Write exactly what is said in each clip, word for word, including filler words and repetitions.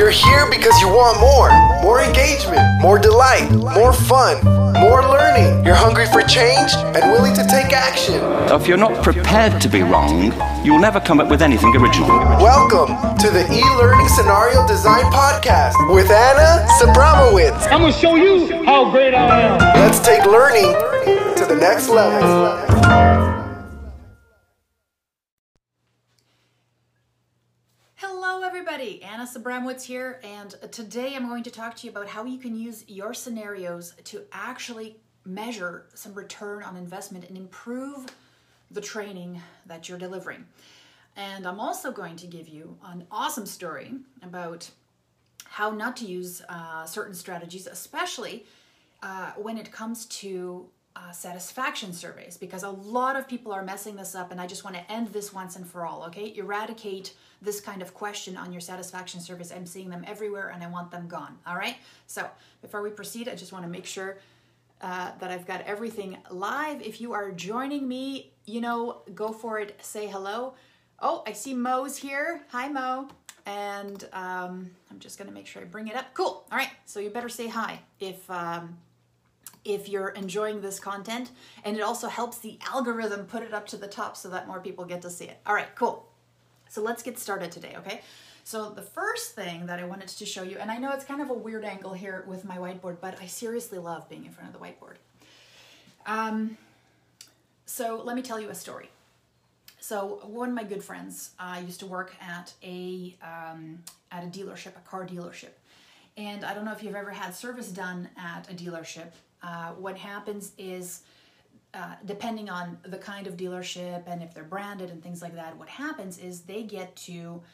You're here because you want more. More engagement, more delight, more fun, more learning. You're hungry for change and willing to take action. If you're not prepared to be wrong, you'll never come up with anything original. Welcome to the E-Learning Scenario Design Podcast with Anna Sabramowitz. I'm going to show you how great I am. Let's take learning to the next level. Hello everybody, Anna Sabramowitz here, and today I'm going to talk to you about how you can use your scenarios to actually measure some return on investment and improve the training that you're delivering. And I'm also going to give you an awesome story about how not to use uh, certain strategies, especially uh, when it comes to uh, satisfaction surveys, because a lot of people are messing this up, and I just want to end this once and for all, okay? Eradicate this kind of question on your satisfaction surveys. I'm seeing them everywhere and I want them gone, all right? So before we proceed, I just want to make sure uh, that I've got everything live. If you are joining me, you know, go for it, say hello. Oh, I see Mo's here. Hi, Mo. And um, I'm just going to make sure I bring it up. Cool. All right. So you better say hi if um, if you're enjoying this content. And it also helps the algorithm put it up to the top so that more people get to see it. All right, cool. So let's get started today, okay? So the first thing that I wanted to show you, and I know it's kind of a weird angle here with my whiteboard, but I seriously love being in front of the whiteboard. Um, so let me tell you a story. So one of my good friends uh, used to work at a um, at a dealership, a car dealership. And I don't know if you've ever had service done at a dealership. Uh, what happens is, uh, depending on the kind of dealership and if they're branded and things like that, what happens is they get to,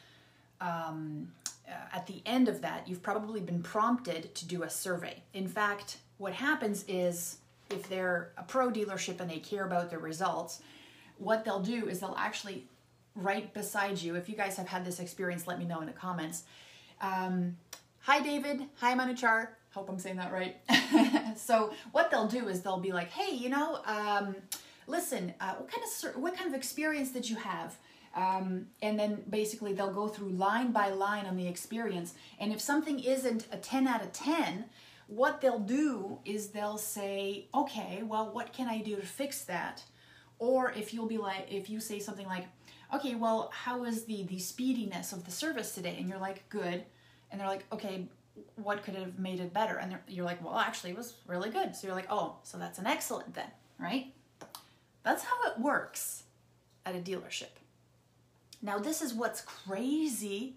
um, uh, at the end of that, you've probably been prompted to do a survey. In fact, what happens is if they're a pro dealership and they care about their results, what they'll do is they'll actually, right beside you, if you guys have had this experience, let me know in the comments. Um, hi, David. Hi, Manuchar. Hope I'm saying that right. So what they'll do is they'll be like, hey, you know, um, listen, uh, what kind of what kind of experience did you have? Um, and then basically they'll go through line by line on the experience. And if something isn't a ten out of ten, what they'll do is they'll say, okay, well, what can I do to fix that? Or if you'll be like, if you say something like, okay, well, how is the, the speediness of the service today? And you're like, good. And they're like, okay, what could have made it better? And you're like, well, actually it was really good. So you're like, oh, so that's an excellent then, right? That's how it works at a dealership. Now, this is what's crazy.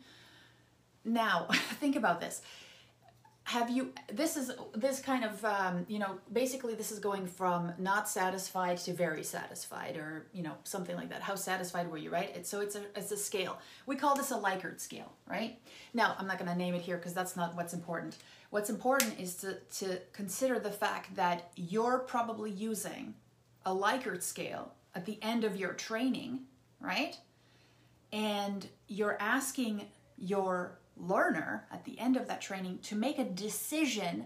Now, think about this. Have you, this is, this kind of, um, you know, basically this is going from not satisfied to very satisfied, or, you know, something like that. How satisfied were you, right? It's, so it's a, it's a scale. We call this a Likert scale, right? Now, I'm not going to name it here because that's not what's important. What's important is to, to consider the fact that you're probably using a Likert scale at the end of your training, right? And you're asking your learner at the end of that training to make a decision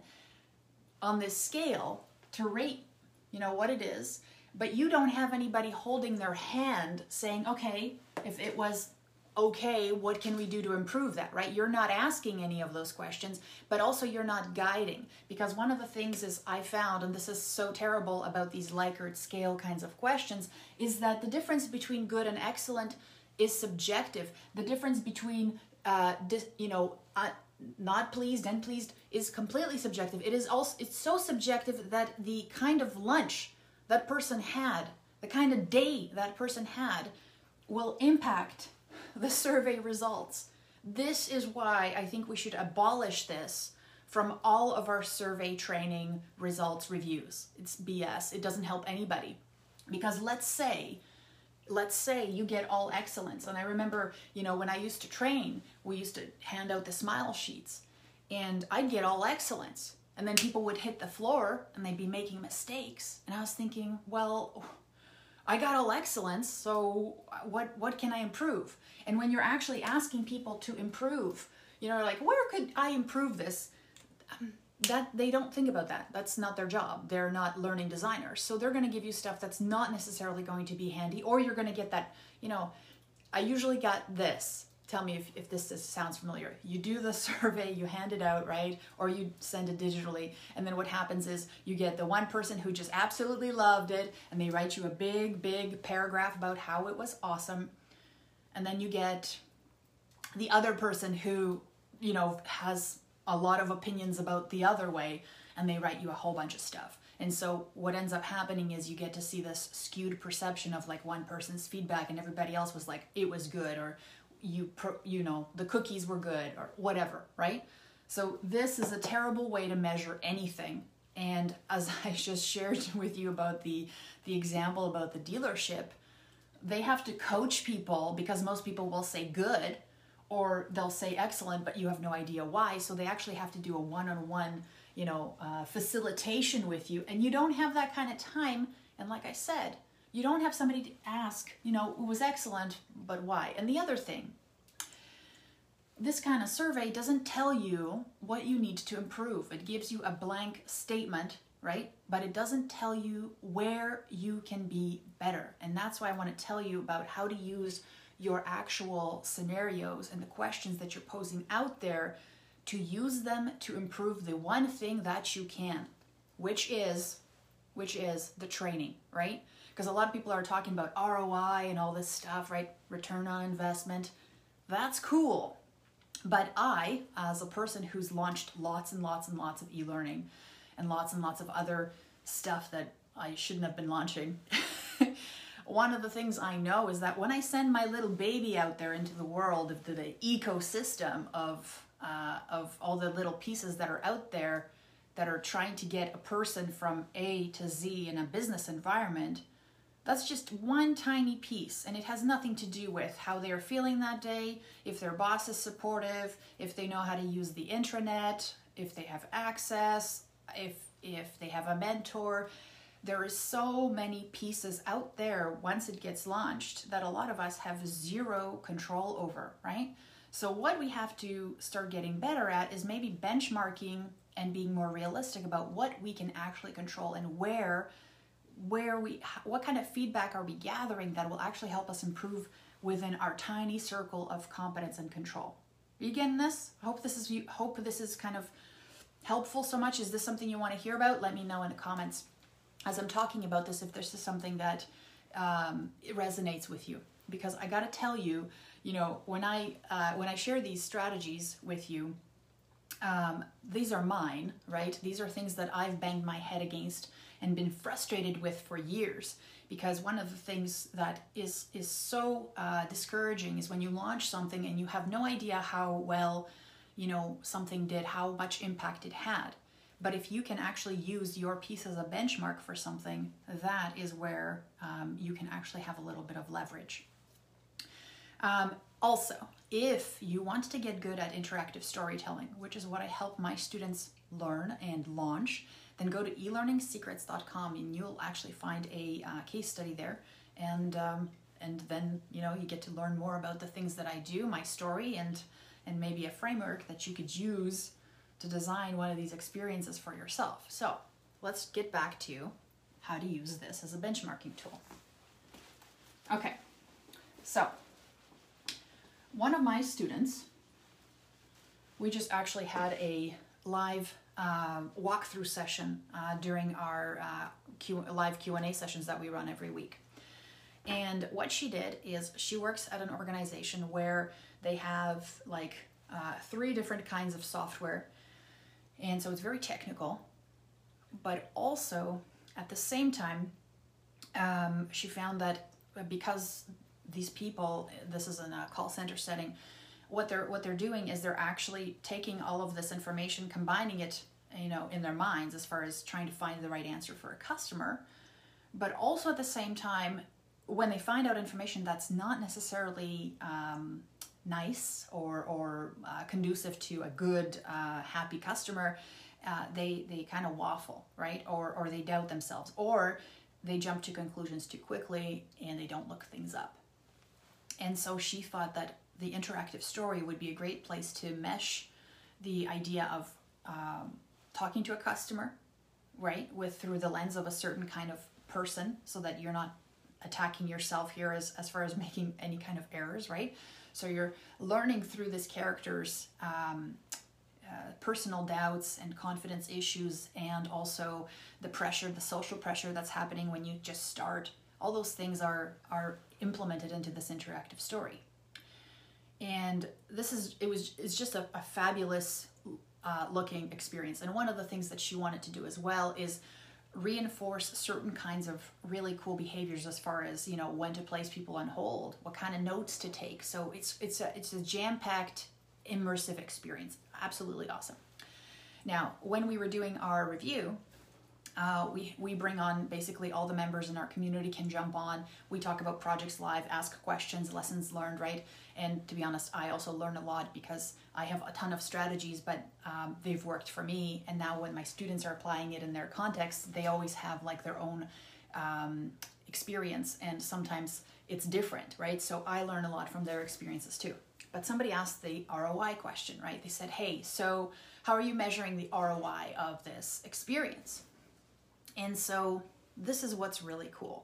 on this scale to rate, you know, what it is, but you don't have anybody holding their hand saying, okay, if it was okay, what can we do to improve that, right? You're not asking any of those questions, but also you're not guiding, because one of the things is I found, and this is so terrible about these Likert scale kinds of questions, is that the difference between good and excellent is subjective. The difference between Uh, dis, you know, uh, not pleased and pleased is completely subjective. It is also, it's so subjective that the kind of lunch that person had, the kind of day that person had, will impact the survey results. This is why I think we should abolish this from all of our survey training results reviews. It's B S. It doesn't help anybody. Because let's say Let's say you get all excellence. And I remember, you know, when I used to train, we used to hand out the smile sheets and I'd get all excellence. And then people would hit the floor and they'd be making mistakes. And I was thinking, well, I got all excellence, so what, what can I improve? And when you're actually asking people to improve, you know, like, where could I improve this? Um, that they don't think about that. That's not their job. They're not learning designers. So they're going to give you stuff that's not necessarily going to be handy, or you're going to get that, you know, I usually got this. tell me if, if this is, sounds familiar. You do the survey, you hand it out, right? Or you send it digitally. And then what happens is you get the one person who just absolutely loved it, and they write you a big, big paragraph about how it was awesome. And then you get the other person who, you know, has a lot of opinions about the other way, and they write you a whole bunch of stuff. And so what ends up happening is you get to see this skewed perception of like one person's feedback and everybody else was like, it was good, or you, pro, you know, the cookies were good, or whatever, right? So this is a terrible way to measure anything. And as I just shared with you about the, the example about the dealership, they have to coach people because most people will say good, or they'll say excellent, but you have no idea why. So they actually have to do a one-on-one, you know, uh, facilitation with you, and you don't have that kind of time. And like I said, you don't have somebody to ask, you know, it was excellent, but why? And the other thing, this kind of survey doesn't tell you what you need to improve. It gives you a blank statement, right? But it doesn't tell you where you can be better. And that's why I want to tell you about how to use your actual scenarios and the questions that you're posing out there to use them to improve the one thing that you can, which is, which is the training, right? Because a lot of people are talking about R O I and all this stuff, right? Return on investment. That's cool. But I, as a person who's launched lots and lots and lots of e-learning and lots and lots of other stuff that I shouldn't have been launching, one of the things I know is that when I send my little baby out there into the world, of the, the ecosystem of uh, of all the little pieces that are out there that are trying to get a person from A to Z in a business environment, that's just one tiny piece, and it has nothing to do with how they are feeling that day, if their boss is supportive, if they know how to use the intranet, if they have access, if if they have a mentor. There is so many pieces out there once it gets launched that a lot of us have zero control over, right? So what we have to start getting better at is maybe benchmarking and being more realistic about what we can actually control and where where we what kind of feedback are we gathering that will actually help us improve within our tiny circle of competence and control. Are you getting this? I hope this is hope this is kind of helpful so much. Is this something you want to hear about? Let me know in the comments as I'm talking about this if this is something that um, it resonates with you. Because I got to tell you, you know, when I uh, when I share these strategies with you, um, these are mine, right? These are things that I've banged my head against and been frustrated with for years. Because one of the things that is is so uh, discouraging is when you launch something and you have no idea how well, you know, something did, how much impact it had. But if you can actually use your piece as a benchmark for something, that is where um, you can actually have a little bit of leverage. Um, also, if you want to get good at interactive storytelling, which is what I help my students learn and launch, then go to e learning secrets dot com and you'll actually find a uh, case study there. And um, and then, you know, you get to learn more about the things that I do, my story, and and maybe a framework that you could use to design one of these experiences for yourself. So let's get back to how to use this as a benchmarking tool. Okay, so one of my students, we just actually had a live uh, walkthrough session uh, during our uh, Q live Q and A sessions that we run every week. And what she did is she works at an organization where they have like uh, three different kinds of software. And so it's very technical, but also at the same time, um, she found that because these people, this is in a call center setting, what they're what they're doing is they're actually taking all of this information, combining it, you know, in their minds as far as trying to find the right answer for a customer, but also at the same time, when they find out information that's not necessarily um, nice or or uh, conducive to a good, uh, happy customer, uh, they they kind of waffle, right? Or or they doubt themselves, or they jump to conclusions too quickly and they don't look things up. And so she thought that the interactive story would be a great place to mesh the idea of um, talking to a customer, right, with through the lens of a certain kind of person, so that you're not attacking yourself here as, as far as making any kind of errors, right? So you're learning through this character's um, uh, personal doubts and confidence issues, and also the pressure, the social pressure that's happening when you just start. All those things are are implemented into this interactive story. And this is, it was, it's just a, a fabulous uh, looking experience. And one of the things that she wanted to do as well is reinforce certain kinds of really cool behaviors as far as, you know, when to place people on hold, what kind of notes to take. So it's, it's a, it's a jam-packed, immersive experience. Absolutely awesome. Now, when we were doing our review, Uh, we, we bring on basically all the members in our community can jump on. We talk about projects live, ask questions, lessons learned, right? And to be honest, I also learn a lot because I have a ton of strategies, but um, they've worked for me. And now when my students are applying it in their context, they always have like their own um, experience, and sometimes it's different, right? So I learn a lot from their experiences too. But somebody asked the R O I question, right? They said, hey, so how are you measuring the R O I of this experience? And so this is what's really cool.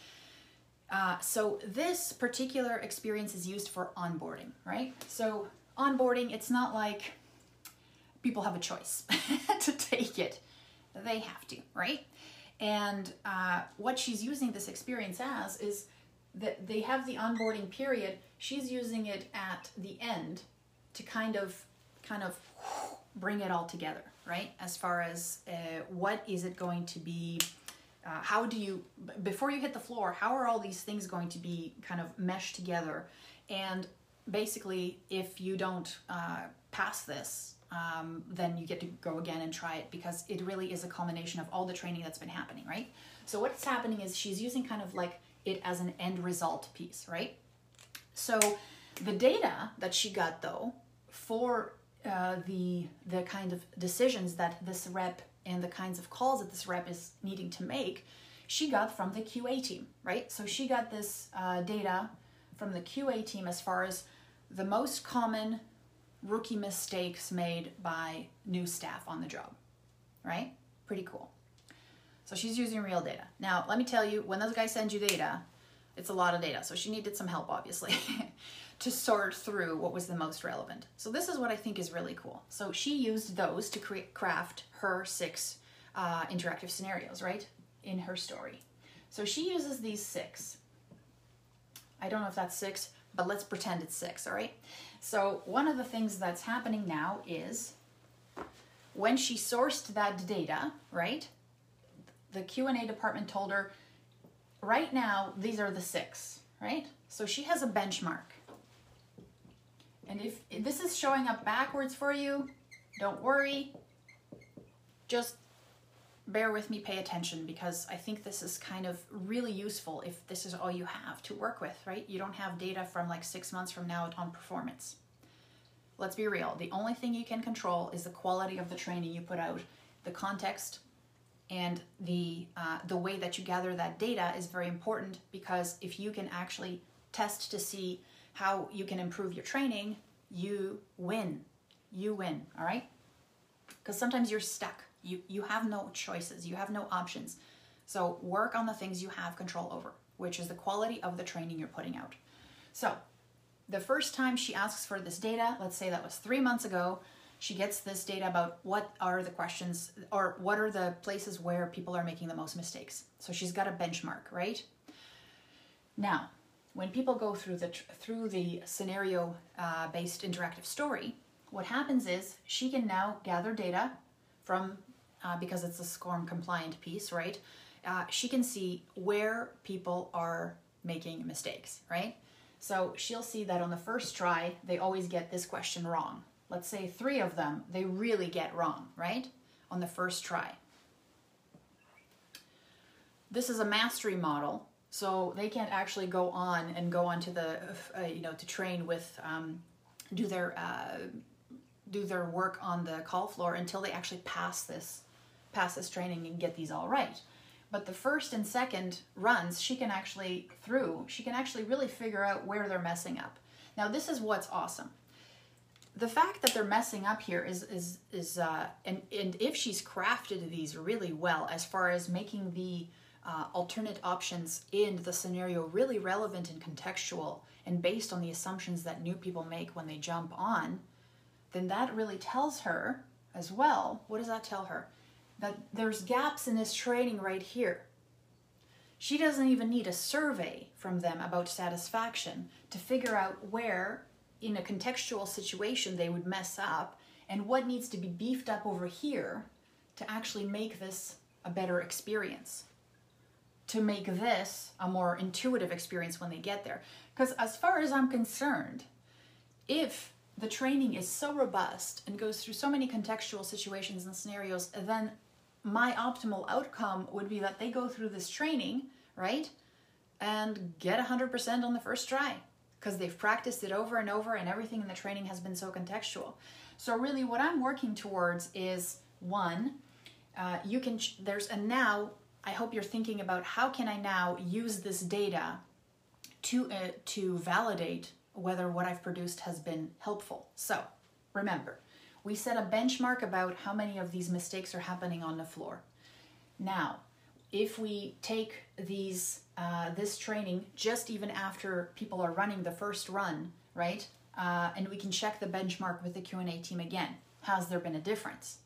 Uh, so this particular experience is used for onboarding, right? So onboarding, it's not like people have a choice to take it. They have to, right? And uh, what she's using this experience as is that they have the onboarding period. She's using it at the end to kind of, kind of bring it all together, right? As far as uh, what is it going to be, uh, how do you, before you hit the floor, how are all these things going to be kind of meshed together? And basically, if you don't uh, pass this, um, then you get to go again and try it, because it really is a culmination of all the training that's been happening, right? So what's happening is she's using kind of like it as an end result piece, right? So the data that she got though, for Uh, the the kind of decisions that this rep and the kinds of calls that this rep is needing to make, she got from the Q A team, right? So she got this uh, data from the Q A team as far as the most common rookie mistakes made by new staff on the job, right? Pretty cool. So she's using real data. Now, let me tell you, when those guys send you data, it's a lot of data. So she needed some help, obviously, to sort through what was the most relevant. So this is what I think is really cool. So she used those to create, craft her six uh, interactive scenarios, right, in her story. So she uses these six. I don't know if that's six, but let's pretend it's six, all right? So one of the things that's happening now is when she sourced that data, right, the Q and A department told her, right now, these are the six, right? So she has a benchmark. And if, if this is showing up backwards for you, don't worry. Just bear with me, pay attention, because I think this is kind of really useful if this is all you have to work with, right? You don't have data from like six months from now on performance. Let's be real. The only thing you can control is the quality of the training you put out. The context and the, uh, the way that you gather that data is very important, because if you can actually test to see how you can improve your training, you win. You win, all right? Because sometimes you're stuck. You, you have no choices. You have no options. So work on the things you have control over, which is the quality of the training you're putting out. So the first time she asks for this data, let's say that was three months ago, she gets this data about what are the questions, or what are the places where people are making the most mistakes. So she's got a benchmark, right? Now, when people go through the through the scenario-based uh, interactive story, what happens is she can now gather data from, uh, because it's a SCORM compliant piece, right? Uh, she can see where people are making mistakes, right? So she'll see that on the first try, they always get this question wrong. Let's say three of them, they really get wrong, right? On the first try. This is a mastery model, so they can't actually go on and go on to the, uh, you know, to train with, um, do their, uh, do their work on the call floor until they actually pass this, pass this training and get these all right. But the first and second runs, she can actually, through, she can actually really figure out where they're messing up. Now, this is what's awesome. The fact that they're messing up here is, is, is uh, and, and if she's crafted these really well, as far as making the uh, alternate options in the scenario really relevant and contextual and based on the assumptions that new people make when they jump on, then that really tells her as well, what does that tell her? That there's gaps in this training right here. She doesn't even need a survey from them about satisfaction to figure out where in a contextual situation they would mess up and what needs to be beefed up over here to actually make this a better experience, to make this a more intuitive experience when they get there. Because as far as I'm concerned, if the training is so robust and goes through so many contextual situations and scenarios, then my optimal outcome would be that they go through this training, right, and get one hundred percent on the first try because they've practiced it over and over and everything in the training has been so contextual. So really what I'm working towards is, one, uh, you can, ch- there's a now, I hope you're thinking about how can I now use this data to, uh, to validate whether what I've produced has been helpful. So remember, we set a benchmark about how many of these mistakes are happening on the floor. Now, if we take these uh, this training just even after people are running the first run, right? Uh, and we can check the benchmark with the Q and A team again. Has there been a difference?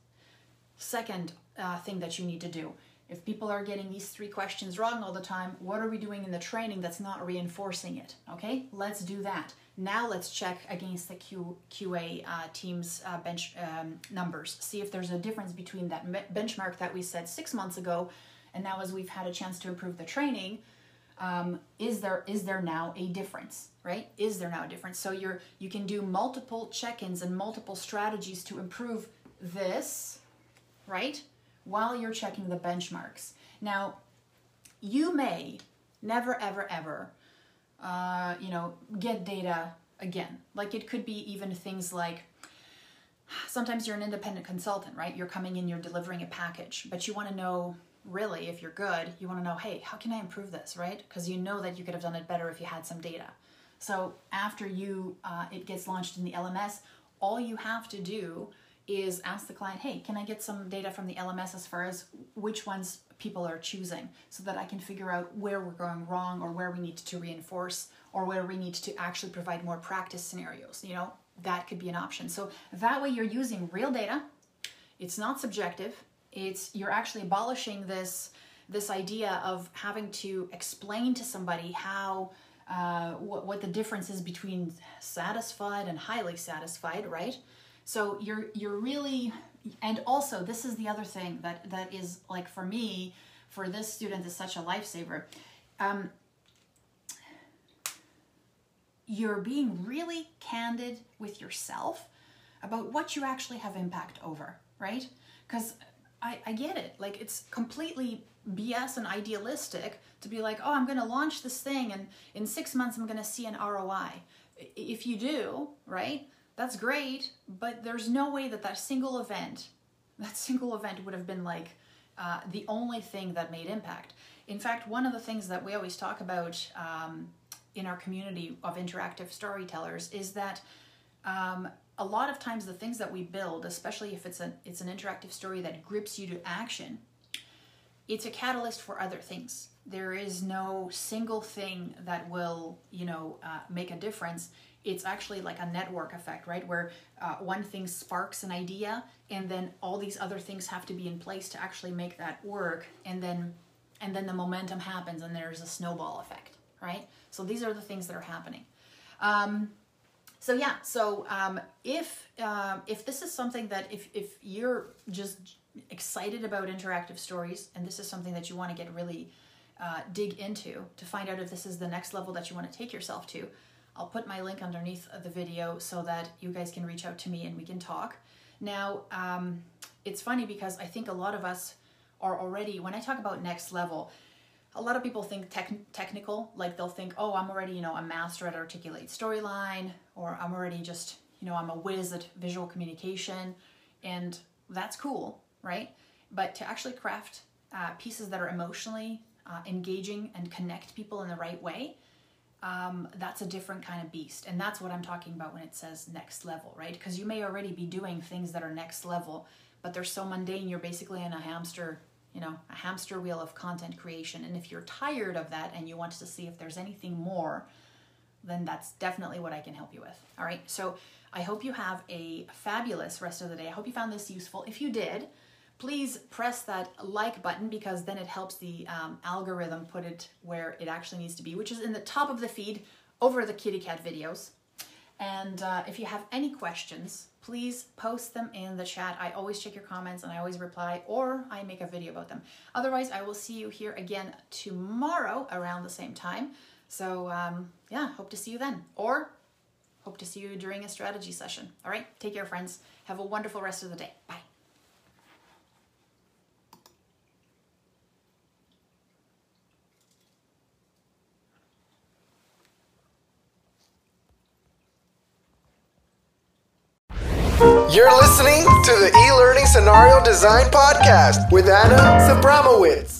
Second uh, thing that you need to do, if people are getting these three questions wrong all the time, what are we doing in the training that's not reinforcing it? Okay, let's do that. Now let's check against the Q, QA uh, team's uh, bench um, numbers. See if there's a difference between that me- benchmark that we set six months ago and now as we've had a chance to improve the training, um, is there is there now a difference, right? Is there now a difference? So you're you can do multiple check-ins and multiple strategies to improve this, right? While you're checking the benchmarks. Now, you may never, ever, ever, uh, you know, get data again. Like it could be even things like, sometimes you're an independent consultant, right? You're coming in, you're delivering a package, but you want to know, really, if you're good, you want to know, hey, how can I improve this, right? Because you know that you could have done it better if you had some data. So after you, uh, it gets launched in the L M S, all you have to do is ask the client, hey, can I get some data from the L M S as far as which ones people are choosing so that I can figure out where we're going wrong or where we need to reinforce or where we need to actually provide more practice scenarios. You know, that could be an option. So that way you're using real data. It's not subjective. It's you're actually abolishing this, this idea of having to explain to somebody how uh, what, what the difference is between satisfied and highly satisfied, right? So you're you're really, and also this is the other thing that, that is like for me, for this student is such a lifesaver. Um, you're being really candid with yourself about what you actually have impact over, right? Because I, I get it. Like it's completely B S and idealistic to be like, oh, I'm going to launch this thing and in six months I'm going to see an R O I. If you do, right? That's great, but there's no way that that single event, that single event would have been like uh, the only thing that made impact. In fact, one of the things that we always talk about um, in our community of interactive storytellers is that um, a lot of times the things that we build, especially if it's an, it's an interactive story that grips you to action, it's a catalyst for other things. There is no single thing that will, you know, uh, make a difference. It's actually like a network effect, right? Where uh, one thing sparks an idea and then all these other things have to be in place to actually make that work. And then, and then the momentum happens and there's a snowball effect, right? So these are the things that are happening. Um, so yeah, so um, if, uh, if this is something that if, if you're just excited about interactive stories and this is something that you want to get really uh, dig into to find out if this is the next level that you want to take yourself to, I'll put my link underneath the video so that you guys can reach out to me and we can talk. Now, um, it's funny because I think a lot of us are already, when I talk about next level, a lot of people think tech, technical, like they'll think, oh, I'm already, you know, a master at articulate storyline, or I'm already just, you know, I'm a whiz at visual communication, and that's cool, right? But to actually craft uh, pieces that are emotionally uh, engaging and connect people in the right way, Um, that's a different kind of beast. And that's what I'm talking about when it says next level, right? Because you may already be doing things that are next level, but they're so mundane, you're basically in a hamster you know, a hamster wheel of content creation. And if you're tired of that and you want to see if there's anything more, then that's definitely what I can help you with. All right. So I hope you have a fabulous rest of the day. I hope you found this useful. If you did, please press that like button, because then it helps the um, algorithm put it where it actually needs to be, which is in the top of the feed over the kitty cat videos. And uh, if you have any questions, please post them in the chat. I always check your comments and I always reply, or I make a video about them. Otherwise, I will see you here again tomorrow around the same time. So um, yeah, hope to see you then, or hope to see you during a strategy session. All right, take care, friends. Have a wonderful rest of the day. Bye. You're listening to the E-Learning Scenario Design Podcast with Anna Sabramowitz.